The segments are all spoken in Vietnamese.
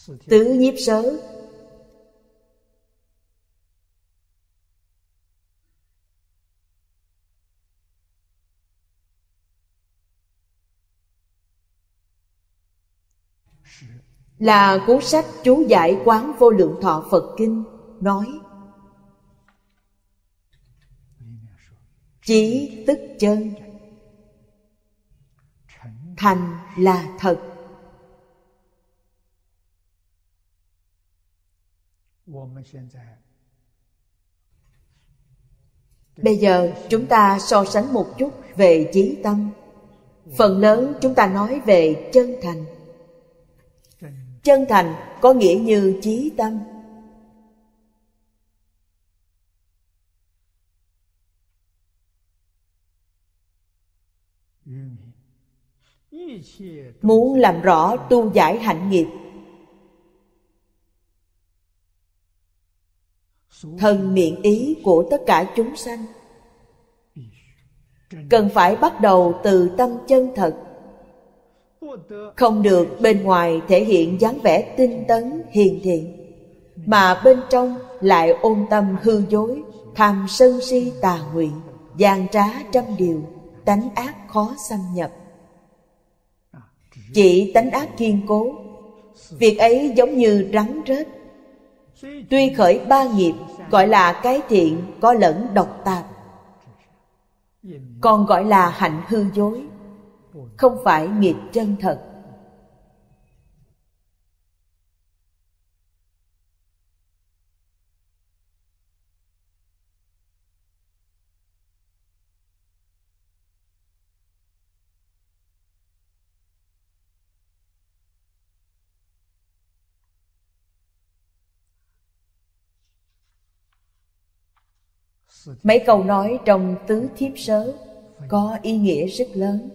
tứ nhiếp sớ. Là cuốn sách chú giải Quán Vô Lượng Thọ Phật Kinh nói: chí tức chân, thành là thật. Bây giờ chúng ta so sánh một chút về chí tâm. Phần lớn chúng ta nói về chân thành. Chân thành có nghĩa như chí tâm. Muốn làm rõ tu giải hạnh nghiệp, thân miệng ý của tất cả chúng sanh, cần phải bắt đầu từ tâm chân thật. Không được bên ngoài thể hiện dáng vẻ tinh tấn hiền thiện, mà bên trong lại ôm tâm hư dối, tham sân si tà nguyện, gian trá trăm điều, tánh ác khó xâm nhập. Chỉ tánh ác kiên cố, việc ấy giống như rắn rết. Tuy khởi ba nghiệp gọi là cái thiện có lẫn độc tạp, còn gọi là hạnh hư dối, không phải nghiệp chân thật. Mấy câu nói trong tứ thiếp sớ có ý nghĩa rất lớn.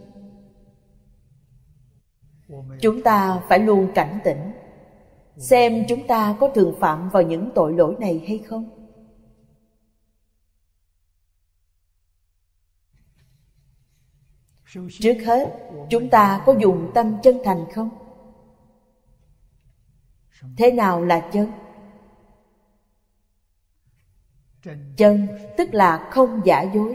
Chúng ta phải luôn cảnh tỉnh, xem chúng ta có thường phạm vào những tội lỗi này hay không. Trước hết, chúng ta có dùng tâm chân thành không? Thế nào là chân? Chân tức là không giả dối.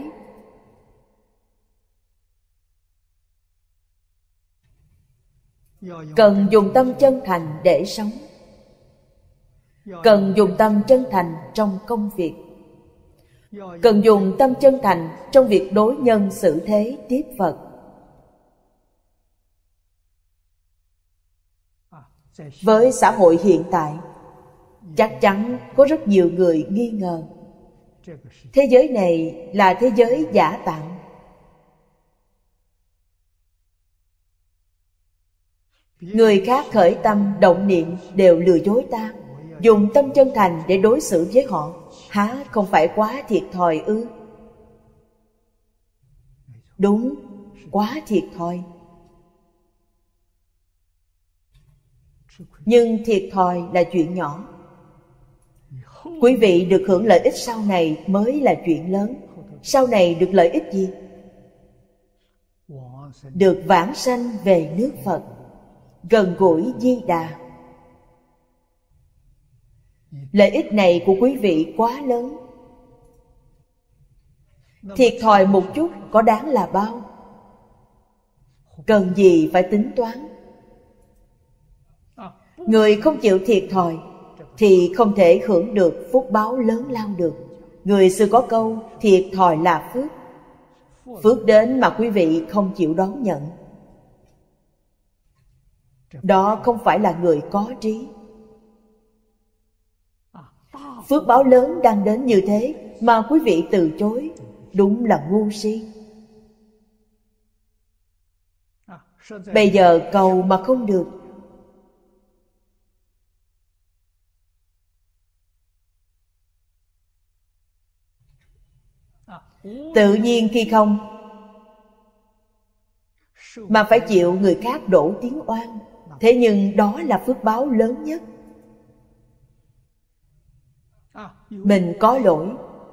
Cần dùng tâm chân thành để sống. Cần dùng tâm chân thành trong công việc. Cần dùng tâm chân thành trong việc đối nhân xử thế tiếp Phật. Với xã hội hiện tại, chắc chắn có rất nhiều người nghi ngờ thế giới này là thế giới giả tạm. Người khác khởi tâm động niệm đều lừa dối ta. Dùng tâm chân thành để đối xử với họ, há không phải quá thiệt thòi ư? Đúng, quá thiệt thòi. Nhưng thiệt thòi là chuyện nhỏ. Quý vị được hưởng lợi ích sau này mới là chuyện lớn. Sau này được lợi ích gì? Được vãng sanh về nước Phật, gần gũi Di Đà. Lợi ích này của quý vị quá lớn. Thiệt thòi một chút có đáng là bao? Cần gì phải tính toán? Người không chịu thiệt thòi thì không thể hưởng được phúc báo lớn lao được. Người xưa có câu thiệt thòi là phước. Phước đến mà quý vị không chịu đón nhận, đó không phải là người có trí. Phước báo lớn đang đến như thế mà quý vị từ chối, đúng là ngu si. Bây giờ cầu mà không được. Tự nhiên khi không mà phải chịu người khác đổ tiếng oan, thế nhưng đó là phước báo lớn nhất. Mình có lỗi,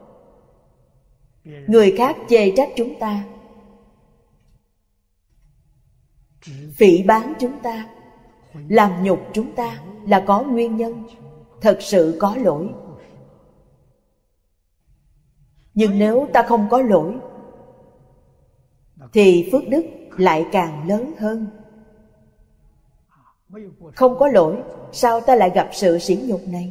người khác chê trách chúng ta, phỉ báng chúng ta, làm nhục chúng ta là có nguyên nhân, thật sự có lỗi. Nhưng nếu ta không có lỗi thì phước đức lại càng lớn hơn. Không có lỗi, sao ta lại gặp sự sỉ nhục này?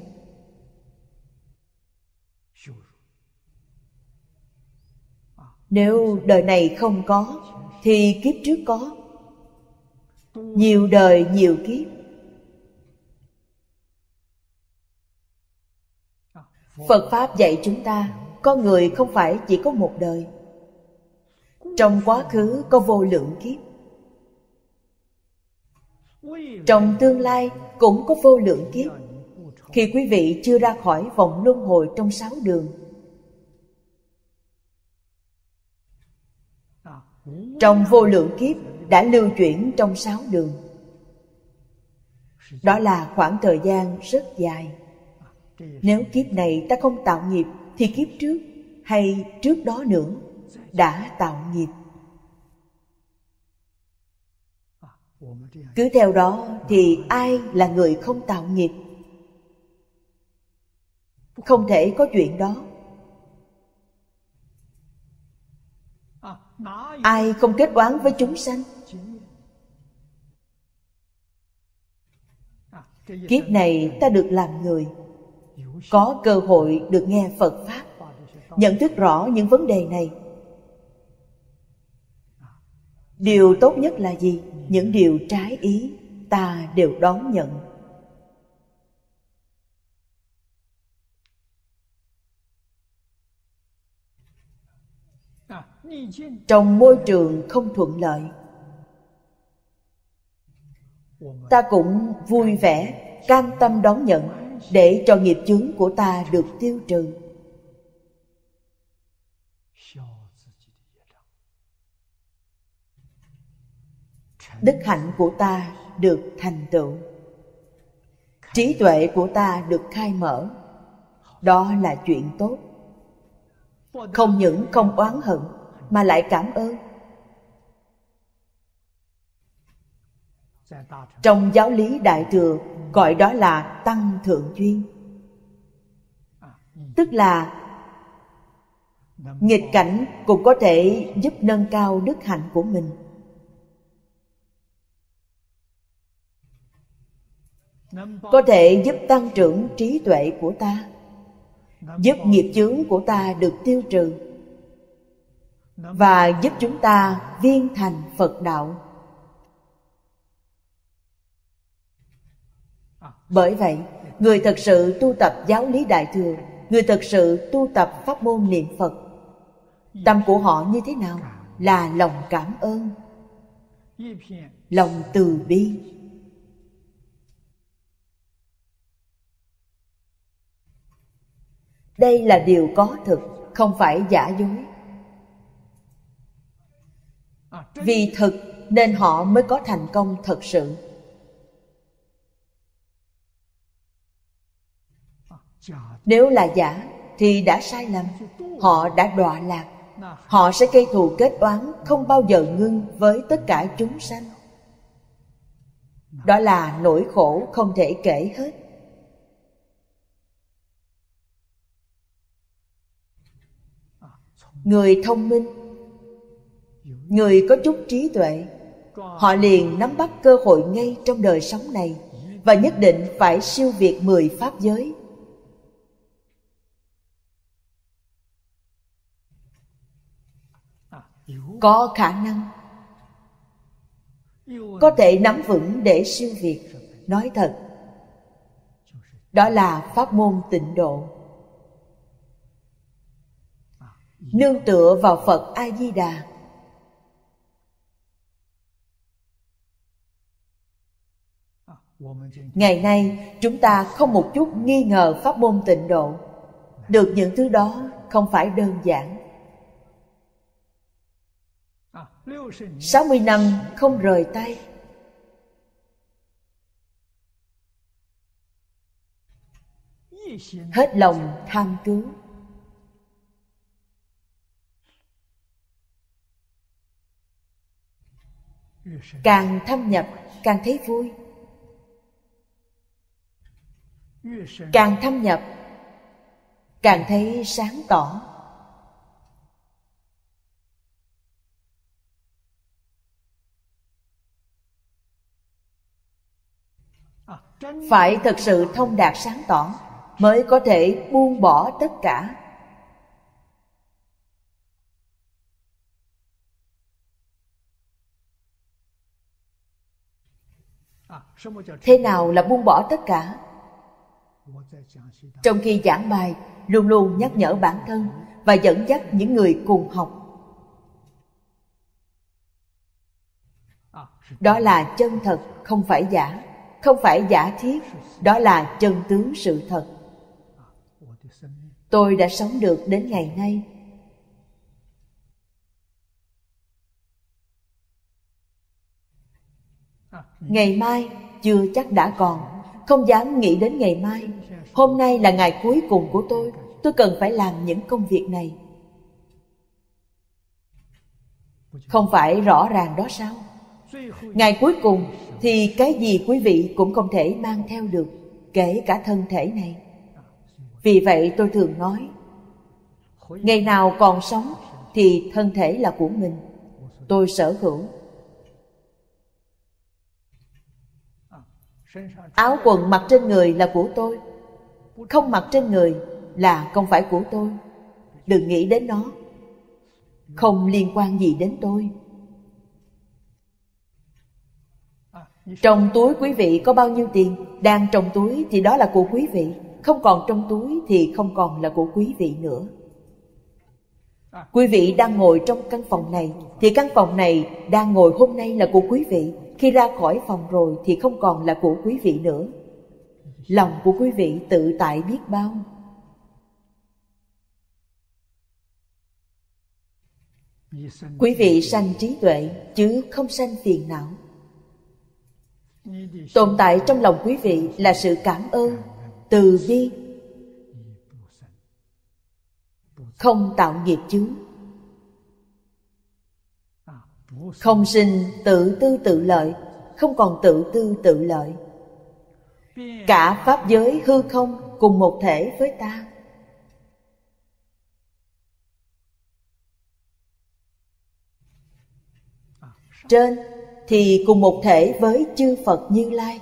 Nếu đời này không có thì kiếp trước có. Nhiều đời nhiều kiếp. Phật Pháp dạy chúng ta, con người không phải chỉ có một đời. Trong quá khứ có vô lượng kiếp, trong tương lai cũng có vô lượng kiếp. Khi quý vị chưa ra khỏi vòng luân hồi trong 6 đường, trong vô lượng kiếp đã lưu chuyển trong 6 đường. Đó là khoảng thời gian rất dài. Nếu kiếp này ta không tạo nghiệp thì kiếp trước hay trước đó nữa đã tạo nghiệp. Cứ theo đó thì ai là người không tạo nghiệp? Không thể có chuyện đó. Ai không kết oán với chúng sanh? Kiếp này ta được làm người, có cơ hội được nghe Phật Pháp, nhận thức rõ những vấn đề này. Điều tốt nhất là gì? Những điều trái ý ta đều đón nhận. Trong môi trường không thuận lợi, ta cũng vui vẻ, cam tâm đón nhận để cho nghiệp chướng của ta được tiêu trừ. Đức hạnh của ta được thành tựu, trí tuệ của ta được khai mở. Đó là chuyện tốt. Không những không oán hận mà lại cảm ơn. Trong giáo lý Đại Thừa gọi đó là tăng thượng duyên. Tức là nghịch cảnh cũng có thể giúp nâng cao đức hạnh của mình. Có thể giúp tăng trưởng trí tuệ của ta, giúp nghiệp chướng của ta được tiêu trừ, và giúp chúng ta viên thành Phật đạo. Bởi vậy, người thật sự tu tập giáo lý Đại Thừa, người thật sự tu tập pháp môn niệm Phật, tâm của họ như thế nào? Là lòng cảm ơn, lòng từ bi. Đây là điều có thực, không phải giả dối. Vì thực nên họ mới có thành công thật sự. Nếu là giả thì đã sai lầm, họ đã đọa lạc. Họ sẽ gây thù kết oán, không bao giờ ngưng với tất cả chúng sanh. Đó là nỗi khổ không thể kể hết. Người thông minh, người có chút trí tuệ, họ liền nắm bắt cơ hội ngay trong đời sống này, và nhất định phải siêu việt 10 pháp giới. Có khả năng, có thể nắm vững để siêu việt. Nói thật, đó là pháp môn tịnh độ. Nương tựa vào Phật A-di-đà. Ngày nay chúng ta không một chút nghi ngờ pháp môn tịnh độ. Được những thứ đó không phải đơn giản. 60 năm không rời tay. Hết lòng tham cứu. Càng thâm nhập càng thấy vui. càng thâm nhập, càng thấy sáng tỏ. Phải thật sự thông đạt sáng tỏ mới có thể buông bỏ tất cả. Thế nào là buông bỏ tất cả? Trong khi giảng bài, luôn luôn nhắc nhở bản thân và dẫn dắt những người cùng học. Đó là chân thật, không phải giả, không phải giả thiết. Đó là chân tướng sự thật. Tôi đã sống được đến ngày nay. Ngày mai chưa chắc đã còn, không dám nghĩ đến ngày mai. Hôm nay là ngày cuối cùng của tôi cần phải làm những công việc này. Không phải rõ ràng đó sao? Ngày cuối cùng thì cái gì quý vị cũng không thể mang theo được, kể cả thân thể này. Vì vậy tôi thường nói, ngày nào còn sống thì thân thể là của mình, tôi sở hữu. Áo quần mặc trên người là của tôi, không mặc trên người là không phải của tôi. Đừng nghĩ đến nó, không liên quan gì đến tôi. Trong túi quý vị có bao nhiêu tiền? Đang trong túi thì đó là của quý vị, không còn trong túi thì không còn là của quý vị nữa. Quý vị đang ngồi trong căn phòng này thì căn phòng này đang ngồi hôm nay là của quý vị. Khi ra khỏi phòng rồi thì không còn là của quý vị nữa. Lòng của quý vị tự tại biết bao. Quý vị sanh trí tuệ chứ không sanh phiền não. Tồn tại trong lòng quý vị là sự cảm ơn, từ bi, không tạo nghiệp chướng, không sinh tự tư tự lợi, không còn tự tư tự lợi. Cả pháp giới hư không cùng một thể với ta. Trên thì cùng một thể với chư Phật Như Lai,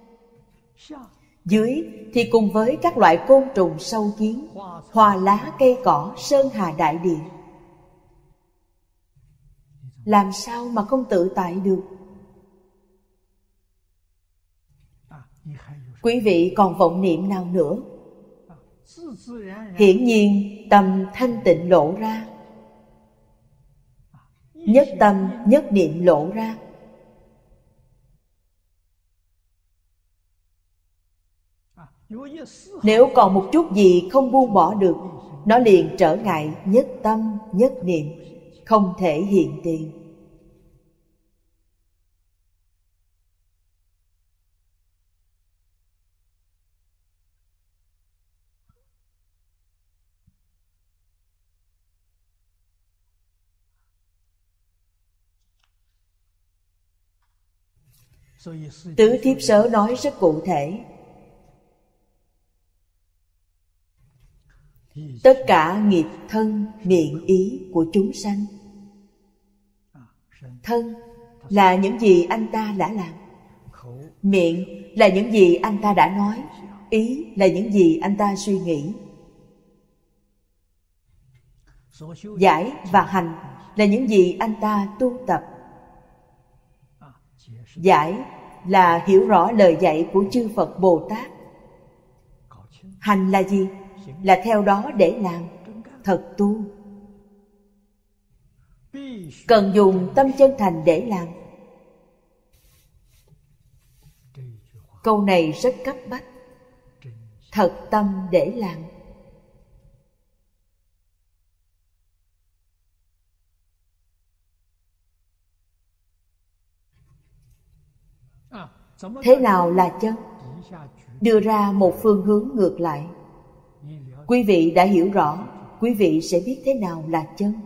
dưới thì cùng với các loại côn trùng sâu kiến, hoa lá cây cỏ, sơn hà đại địa. Làm sao mà không tự tại được? Quý vị còn vọng niệm nào nữa? Hiển nhiên tâm thanh tịnh lộ ra, nhất tâm nhất niệm lộ ra. Nếu còn một chút gì không buông bỏ được, nó liền trở ngại nhất tâm nhất niệm, không thể hiện tiền. Tứ Thiếp Sớ nói rất cụ thể. Tất cả nghiệp thân, miệng, ý của chúng sanh. Thân là những gì anh ta đã làm, miệng là những gì anh ta đã nói, ý là những gì anh ta suy nghĩ. Giải và hành là những gì anh ta tu tập. Giải là hiểu rõ lời dạy của chư Phật Bồ Tát. Hành là gì? Là theo đó để làm, thật tu. Cần dùng tâm chân thành để làm. Câu này rất cấp bách. Thật tâm để làm. Thế nào là chân? Đưa ra một phương hướng ngược lại. Quý vị đã hiểu rõ, quý vị sẽ biết thế nào là chân.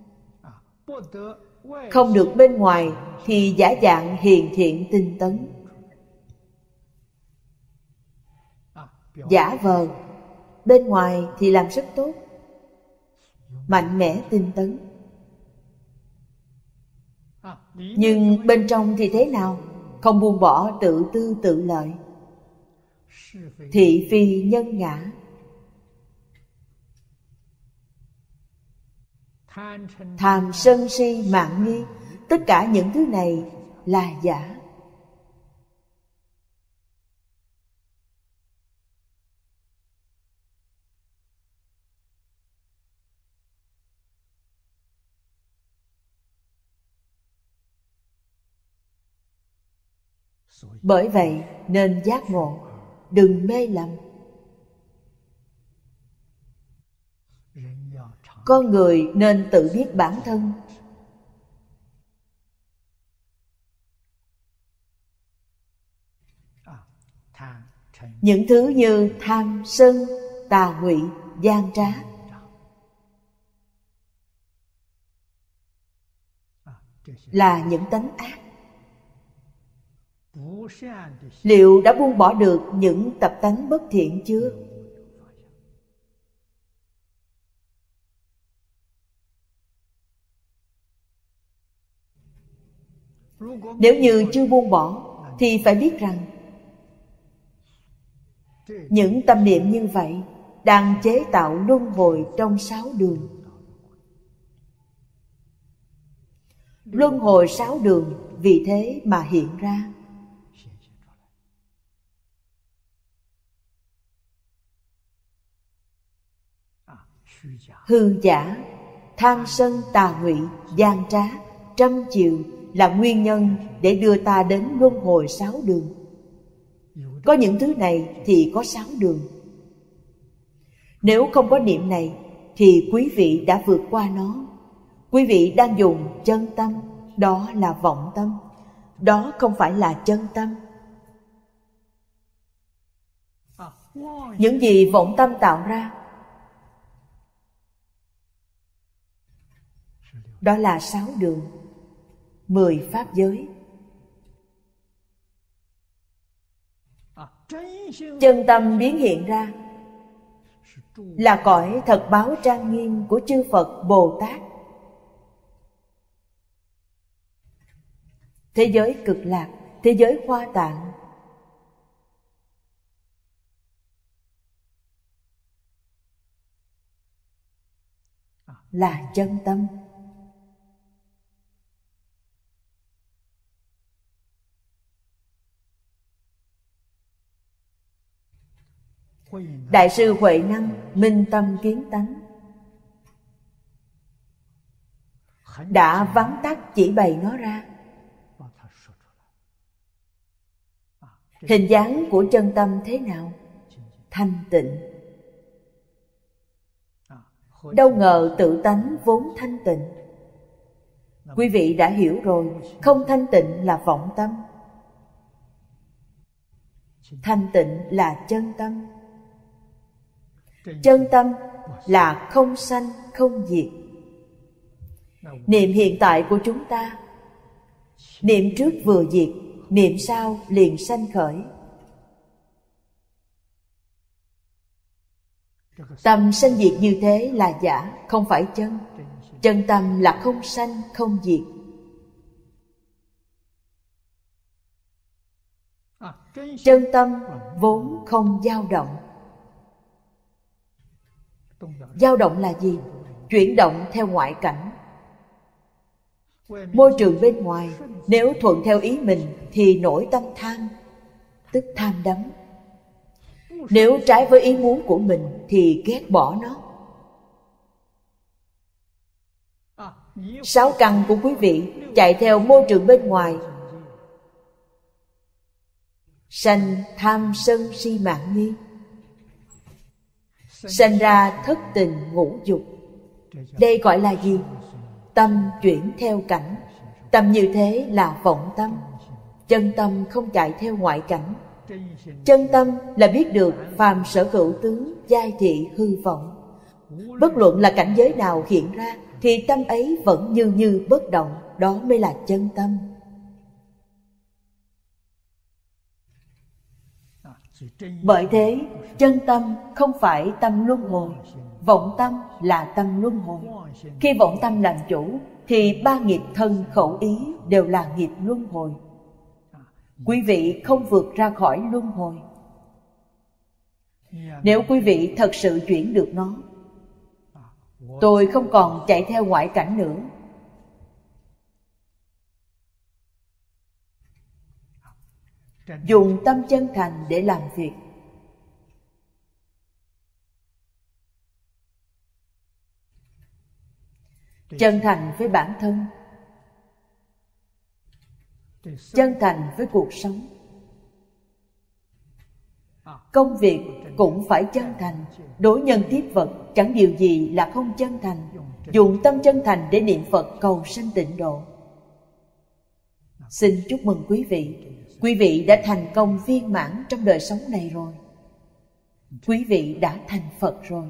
Không được bên ngoài thì giả dạng hiền thiện tinh tấn. giả vờ, bên ngoài thì làm rất tốt, mạnh mẽ tinh tấn. Nhưng bên trong thì thế nào? Không buông bỏ tự tư tự lợi, thị phi nhân ngã, tham sân si mạn nghi. Tất cả những thứ này là giả. Bởi vậy nên giác ngộ, đừng mê lầm. Con người nên tự biết bản thân. Những thứ như tham, sân, tà ngụy, gian trá là những tánh ác. Liệu đã buông bỏ được những tập tánh bất thiện chưa? Nếu như chưa buông bỏ thì phải biết rằng những tâm niệm như vậy đang chế tạo luân hồi trong 6 đường. Luân hồi 6 đường vì thế mà hiện ra. Hư giả, tham sân tà ngụy, gian trá, trăm chiều là nguyên nhân để đưa ta đến luân hồi 6 đường. Có những thứ này thì có 6 đường. Nếu không có niệm này thì quý vị đã vượt qua nó. Quý vị đang dùng chân tâm, đó là vọng tâm. Đó không phải là chân tâm. Những gì vọng tâm tạo ra, đó là 6 đường, 10 pháp giới. Chân tâm biến hiện ra là cõi thật báo trang nghiêm của chư Phật Bồ Tát. Thế giới Cực Lạc, thế giới Hoa Tạng, là chân tâm. Đại sư Huệ Năng minh tâm kiến tánh, đã vắn tắt chỉ bày nó ra. Hình dáng của chân tâm thế nào? Thanh tịnh. Đâu ngờ tự tánh vốn thanh tịnh. Quý vị đã hiểu rồi, không thanh tịnh là vọng tâm, thanh tịnh là chân tâm. Chân tâm là không sanh không diệt. Niệm hiện tại của chúng ta, niệm trước vừa diệt, niệm sau liền sanh khởi. Tâm sanh diệt như thế là giả, không phải chân. Chân tâm là không sanh không diệt. Chân tâm vốn không dao động. Dao động là gì? Chuyển động theo ngoại cảnh. Môi trường bên ngoài nếu thuận theo ý mình thì nổi tâm tham, tức tham đắm. Nếu trái với ý muốn của mình thì ghét bỏ nó. 6 căn của quý vị chạy theo môi trường bên ngoài, sanh tham sân si mạn nghi, sanh ra thất tình ngũ dục. Đây gọi là gì? Tâm chuyển theo cảnh. Tâm như thế là vọng tâm. Chân tâm không chạy theo ngoại cảnh. Chân tâm là biết được phàm sở hữu tướng, giai thị hư vọng. Bất luận là cảnh giới nào hiện ra thì tâm ấy vẫn như bất động. Đó mới là chân tâm. Bởi thế, chân tâm không phải tâm luân hồi, vọng tâm là tâm luân hồi. Khi vọng tâm làm chủ, thì ba nghiệp thân khẩu ý đều là nghiệp luân hồi. Quý vị không vượt ra khỏi luân hồi. Nếu quý vị thật sự chuyển được nó, tôi không còn chạy theo ngoại cảnh nữa. Dùng tâm chân thành để làm việc. Chân thành với bản thân, chân thành với cuộc sống. Công việc cũng phải chân thành. Đối nhân tiếp vật chẳng điều gì là không chân thành. Dùng tâm chân thành để niệm Phật cầu sanh tịnh độ. Xin chúc mừng quý vị. Quý vị đã thành công viên mãn trong đời sống này rồi. Quý vị đã thành Phật rồi.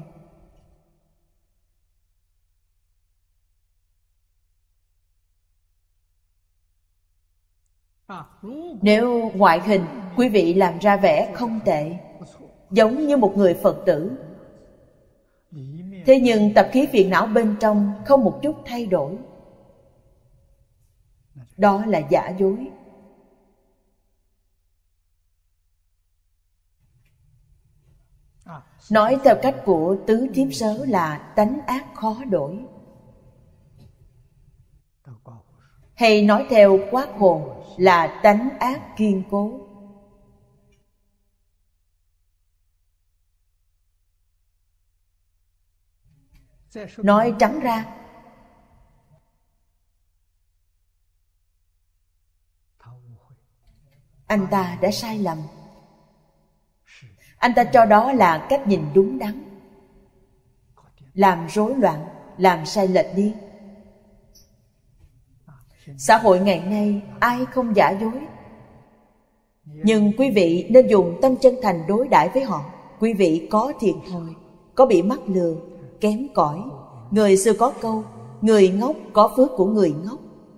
Nếu ngoại hình quý vị làm ra vẻ không tệ, giống như một người Phật tử, thế nhưng tập khí phiền não bên trong không một chút thay đổi, đó là giả dối. Nói theo cách của Tứ Thiếp Sớ là tánh ác khó đổi. Hay nói theo Quát Hồn là tánh ác kiên cố. Nói trắng ra, anh ta đã sai lầm. Anh ta cho đó là cách nhìn đúng đắn, làm rối loạn, làm sai lệch đi. Xã hội ngày nay ai không giả dối, nhưng quý vị nên dùng tâm chân thành đối đãi với họ. Quý vị có thiệt thòi, có bị mắc lừa, kém cỏi. Người xưa có câu, người ngốc có phước của người ngốc.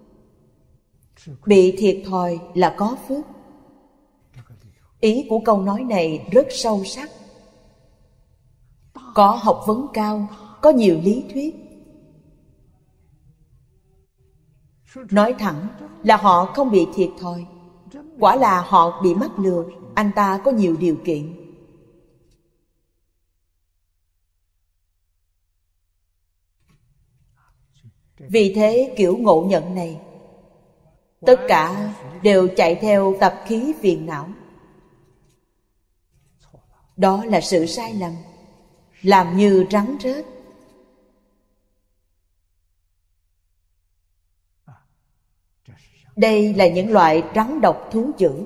Bị thiệt thòi là có phước. Ý của câu nói này rất sâu sắc. Có học vấn cao, có nhiều lý thuyết. Nói thẳng là họ không bị thiệt thòi, quả là họ bị mắc lừa. Anh ta có nhiều điều kiện. Vì thế kiểu ngộ nhận này, tất cả đều chạy theo tập khí phiền não. Đó là sự sai lầm, làm như rắn rết. Đây là những loại rắn độc thú dữ.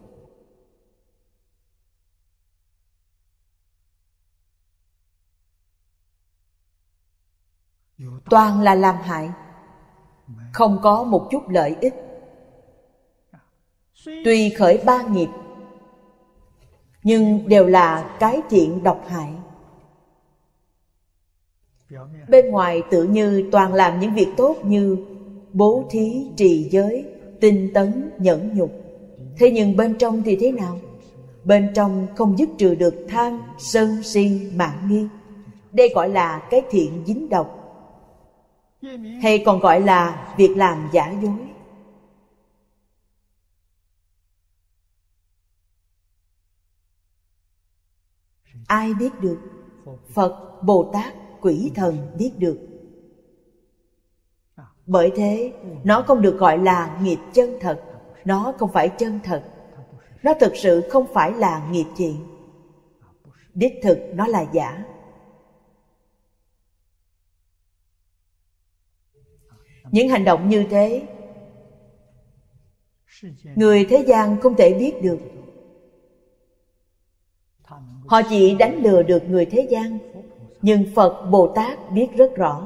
Toàn là làm hại, không có một chút lợi ích. Tuy khởi ba nghiệp, nhưng đều là cái thiện độc hại. Bên ngoài tự như toàn làm những việc tốt như bố thí, trì giới, tinh tấn, nhẫn nhục. Thế nhưng bên trong thì thế nào? Bên trong không dứt trừ được tham, sân, si, mạn nghi. Đây gọi là cái thiện dính độc, hay còn gọi là việc làm giả dối. Ai biết được? Phật, Bồ Tát, quỷ thần biết được. Bởi thế, nó không được gọi là nghiệp chân thật. Nó không phải chân thật. Nó thực sự không phải là nghiệp thiện. Đích thực nó là giả. Những hành động như thế, người thế gian không thể biết được. Họ chỉ đánh lừa được người thế gian, nhưng Phật, Bồ Tát biết rất rõ.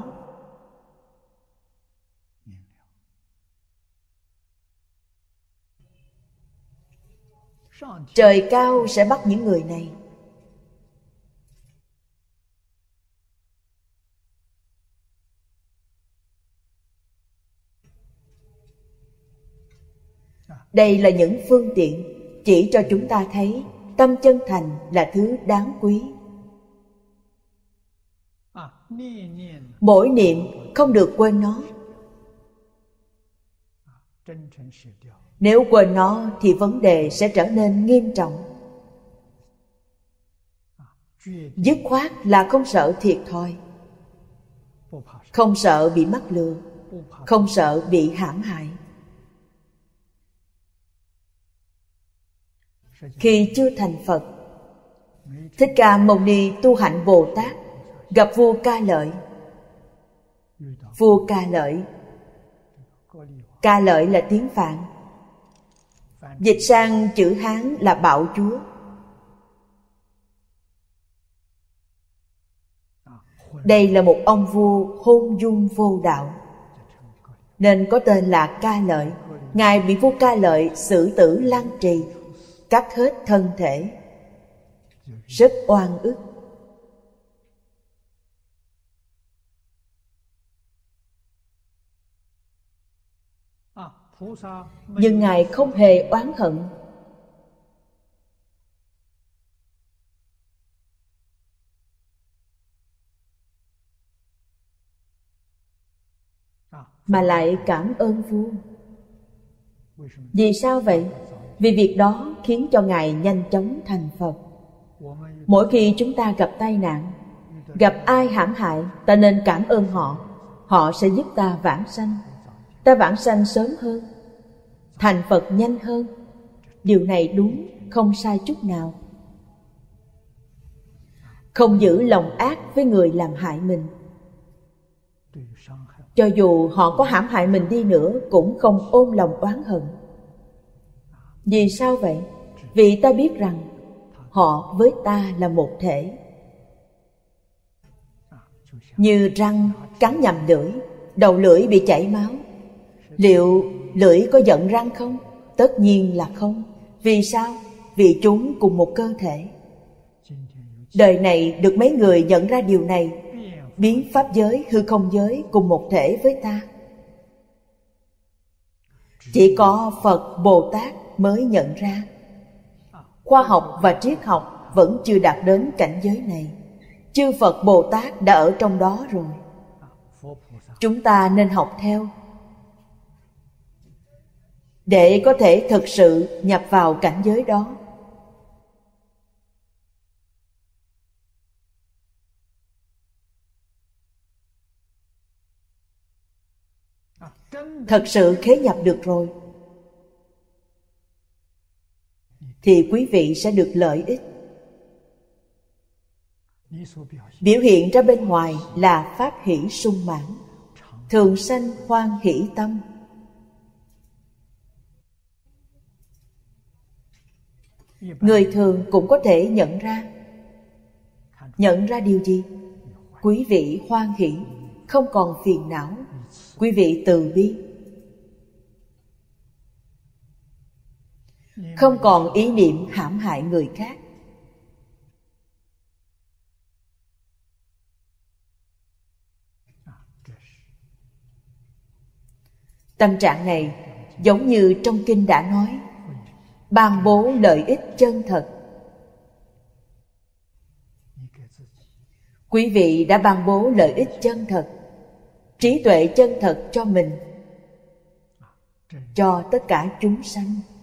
Trời cao sẽ bắt những người này. Đây là những phương tiện chỉ cho chúng ta thấy tâm chân thành là thứ đáng quý. Mỗi niệm không được quên nó. Nếu quên nó thì vấn đề sẽ trở nên nghiêm trọng. Dứt khoát là không sợ thiệt thòi, không sợ bị mắc lừa, không sợ bị hãm hại. Khi chưa thành Phật, Thích Ca Mâu Ni tu hạnh Bồ Tát, gặp vua Ca Lợi. Vua Ca Lợi, Ca Lợi là tiếng Phạn, dịch sang chữ Hán là Bạo Chúa. Đây là một ông vua hôn dung vô đạo, nên có tên là Ca Lợi. Ngài bị vua Ca Lợi xử tử lăng trì, cắt hết thân thể, rất oan ức. Nhưng Ngài không hề oán hận. Mà lại cảm ơn vua. Vì sao vậy? Vì việc đó khiến cho Ngài nhanh chóng thành Phật. Mỗi khi chúng ta gặp tai nạn, gặp ai hãm hại, ta nên cảm ơn họ. Họ sẽ giúp ta vãng sanh. Ta vãng sanh sớm hơn, thành Phật nhanh hơn. Điều này đúng, không sai chút nào. Không giữ lòng ác với người làm hại mình. Cho dù họ có hãm hại mình đi nữa, cũng không ôm lòng oán hận. Vì sao vậy? Vì ta biết rằng họ với ta là một thể. Như răng cắn nhầm lưỡi, đầu lưỡi bị chảy máu, liệu lưỡi có giận răng không? Tất nhiên là không. Vì sao? Vì chúng cùng một cơ thể. Đời này được mấy người nhận ra điều này, biến pháp giới, hư không giới cùng một thể với ta. Chỉ có Phật, Bồ Tát mới nhận ra. Khoa học và triết học vẫn chưa đạt đến cảnh giới này. Chư Phật Bồ Tát đã ở trong đó rồi. Chúng ta nên học theo, để có thể thực sự nhập vào cảnh giới đó. Thật sự khế nhập được rồi thì quý vị sẽ được lợi ích. Biểu hiện ra bên ngoài là pháp hỷ sung mãn, thường sanh hoan hỷ tâm. Người thường cũng có thể nhận ra. Nhận ra điều gì? Quý vị hoan hỷ, không còn phiền não. Quý vị từ bi, không còn ý niệm hãm hại người khác. Tâm trạng này giống như trong kinh đã nói, ban bố lợi ích chân thật. Quý vị đã ban bố lợi ích chân thật, trí tuệ chân thật cho mình, cho tất cả chúng sanh.